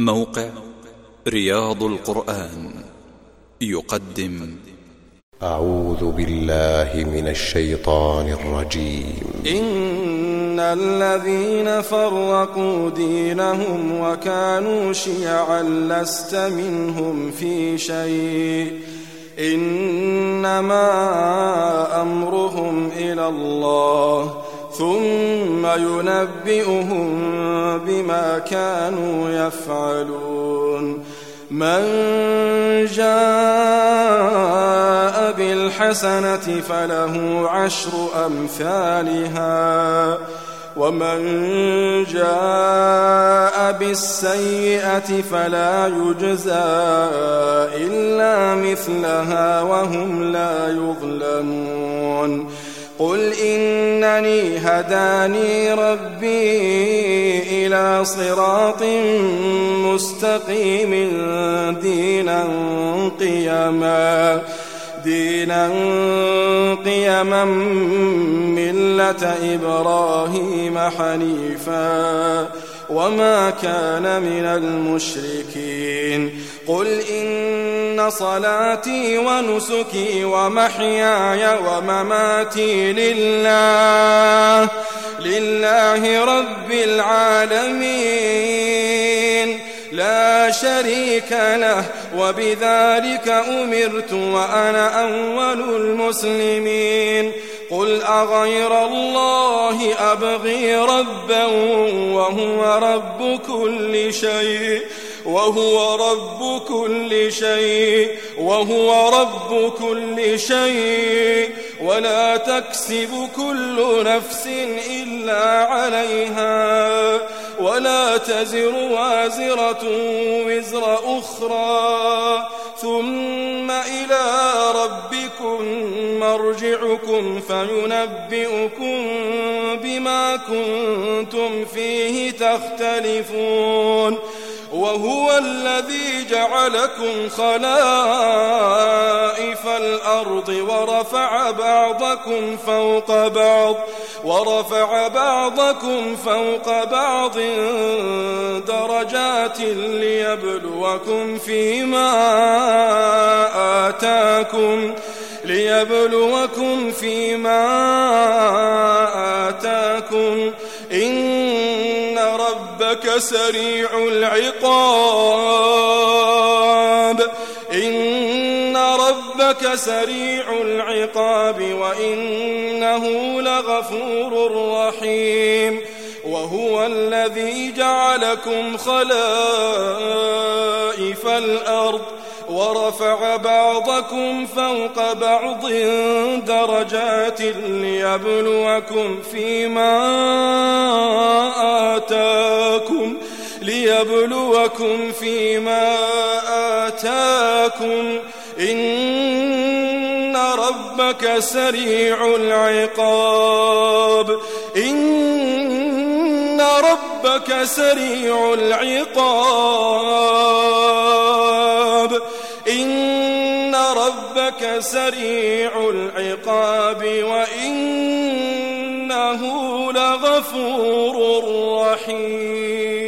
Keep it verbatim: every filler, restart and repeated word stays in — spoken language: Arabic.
موقع رياض القرآن يقدم أعوذ بالله من الشيطان الرجيم. إن الذين فرقوا دينهم وكانوا شيعا لست منهم في شيء إنما أمرهم إلى الله ثم ينبئهم بما كانوا يفعلون. من جاء بالحسنة فله عشر أمثالها ومن جاء بالسيئة فلا يجزى إلا مثلها وهم لا يظلمون. قل إنني هداني ربي إلى صراط مستقيم دينا قيما دينا قيما ملة إبراهيم حنيفا وما كان من المشركين. قل إن صلاتي ونسكي ومحياي ومماتي لله لله رب العالمين لا شريك له وبذلك أمرت وأنا أول المسلمين. قل أغير الله أبغي ربا وهو رب كل شيء وهو رب كل شيء وهو رب كل شيء ولا تكسب كل نفس إلا عليها ولا تزر وازرة وزر أخرى ثم إلى ربكم مرجعكم فينبئكم بما كنتم فيه تختلفون. وهو الذي جعلكم خلائف الأرض ورفع بعضكم فوق بعض ورفع بعضكم فوق بعض درجات ليبلوكم فيما آتاكم ليبلوكم فيما آتاكم إن ربك سريع العقاب إن ربك سريع العقاب وإنه لغفور رحيم. وهو الذي جعلكم خلائف الأرض ورفع بعضكم فوق بعض درجات ليبلوكم فيما آتاكم ليبلوكم فيما آتاكم إن ربك سريع العقاب إن ربك سريع العقاب إن ربك سريع العقاب وإنه لغفور رحيم.